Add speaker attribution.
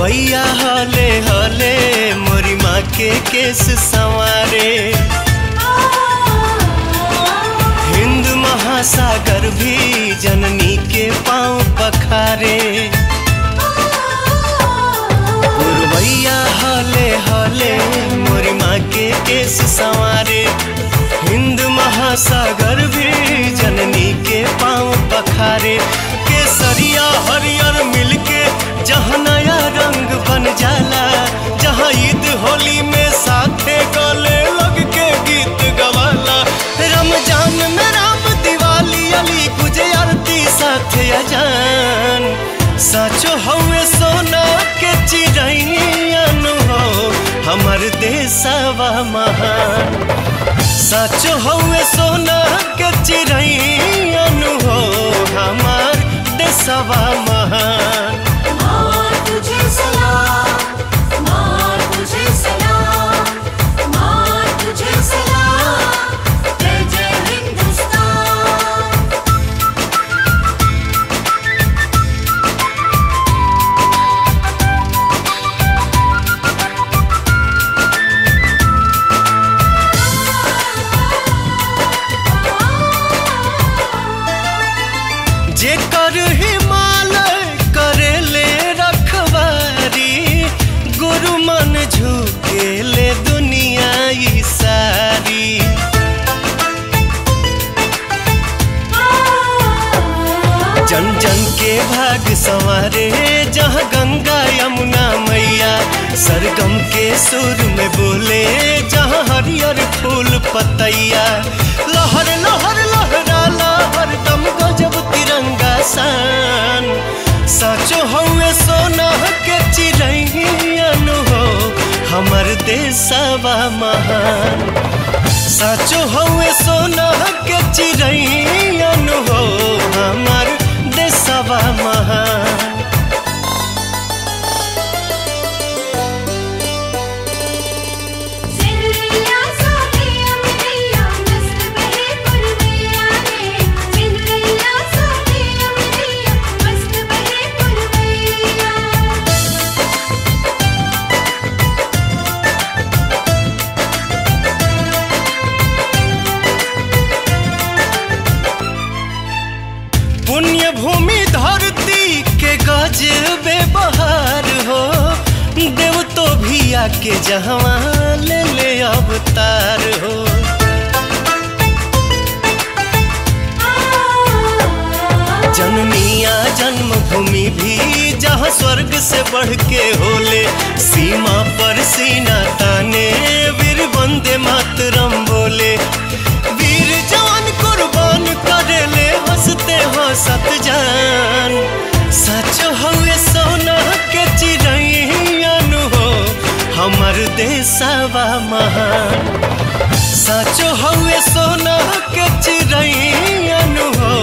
Speaker 1: पुरवैया हले हले मोरी माँ के केस संवारे। हिंद महासागर भी जननी के पाँव पखारे। पुरवैया हले हले मोरी माँ के केस संवारे। हिंद महासागर भी जननी के पाँव पखारे। केसरिया हरियर मिलके जहाँ नया रंग बन जाला, जहाँ ईद होली में साथे गले लग के गीत गवाला। रमजान में राम दिवाली अली गुजे आरती साथे अजान। साचो हवे सोना के चिड़ैन हो हमर देशवा महान। साचो हवे सोना के चिड़ैन हो हमर देशवा महान।
Speaker 2: माँ तुझे सलाम, माँ तुझे सलाम, माँ तुझे सलाम, जय जय हिंदुस्तान।
Speaker 1: जेकर हिमालय करेले रखवारी, गुरु मन झुकेले दुनिया ई सारी। जन जन के भाग संवारे जहाँ गंगा यमुना मैया। सरगम के सुर में बोले जहाँ हरियर फूल पतैया। लहर लहर लहराला हरदम गजब तिरंगा सान। साचो हवे सोना के चिड़ैन हो हमर देशवा महान। साचो हवे सोना के चिड़ैन हो हमर देशवा महान।
Speaker 2: सिंदरिया सोनिया मिलिया मस्त बहे पुरवैया रे। सिंदरिया सोनिया मिलिया मस्त बहे पुरवैया।
Speaker 1: पुण्य भूमि धरती के गजबे बहार हो। देव तो भी आके जहाँ ले ले अवतार हो। जनमिया जन्मभूमि भी जहाँ स्वर्ग से बढ़ के होले। सीमा पर सीना ताने वीर वंदे मातरम बोले। वीर जवान कुर्बान करेले हंसते हंसत जान। साचो हवे सोना के चिड़ैन हो हमर देशवा महान। साचो हवे सोना के चिड़ैन हो